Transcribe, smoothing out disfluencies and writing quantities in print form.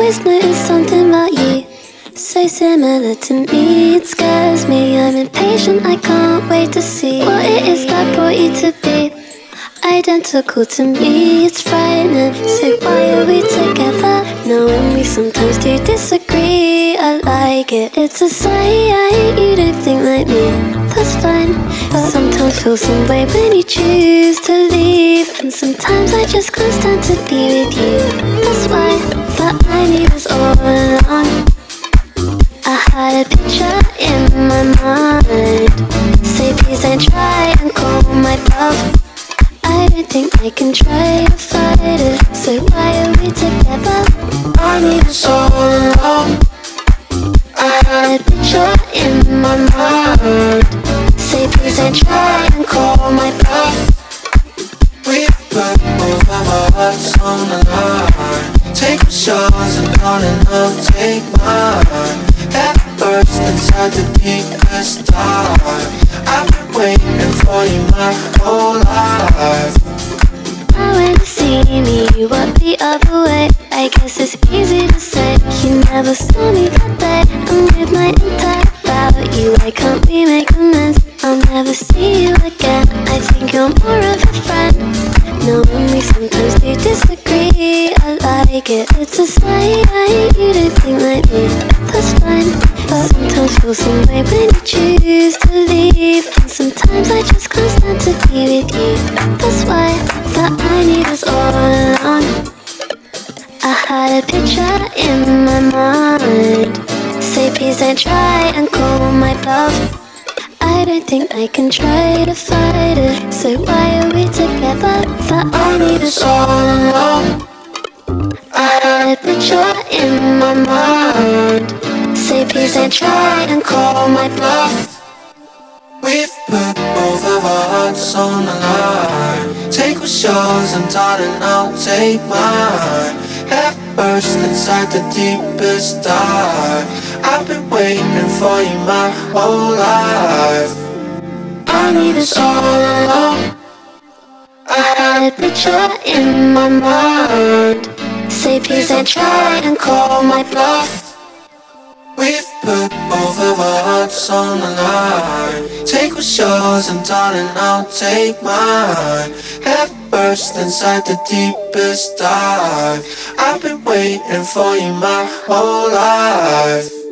always noticed something about you, so similar to me. It scares me, I'm impatient, I can't wait to see what it is that brought you to be identical to me. It's frightening, so why are we together? Knowing we sometimes do disagree, I like it. It's a sign you don't think like me, that's fine. But sometimes feel some way when you choose to leave, and sometimes I just can't stand to be with you. That's why that I knew this all along. I had a picture in my mind, say please don't try and call my bluff. I don't think I can try to fight it, so why are we together? I need this all along. I had a picture in my mind, say please don't try and call my bluff. We put both of our hearts on the line. Take what's yours and darling, I'll take mine. Head first inside the deepest dive. I've been waiting for you my whole life. Now when you see me, you walk the other way. I guess it's easy to say you never saw me that day. I'm with my entire about you, why can't we make amends? I'll never see you again, I think you're more of a friend. Knowing we sometimes do disagree, I like it. It's a sign you don't think like me, that's fine. But sometimes feel some way when you choose to leave, and sometimes I just can't stand to be with you. That's why that I need us all along. I had a picture in my mind, say please don't try and call my bluff. I don't think I can try to fight it, so why are we together? That I need us all along. I had a picture in my mind, say please don't try and call my bluff. We've put both of our hearts on the line. Take what's yours and darling, I'll take mine. Head first inside the deepest dive. I've been waiting for you my whole life. I need this all along. I had a picture in my mind, say please don't try and call my bluff. We've put both of our hearts on the line. Take what's yours and darling, I'll take mine. Head first inside the deepest dive. I've been waiting for you my whole life.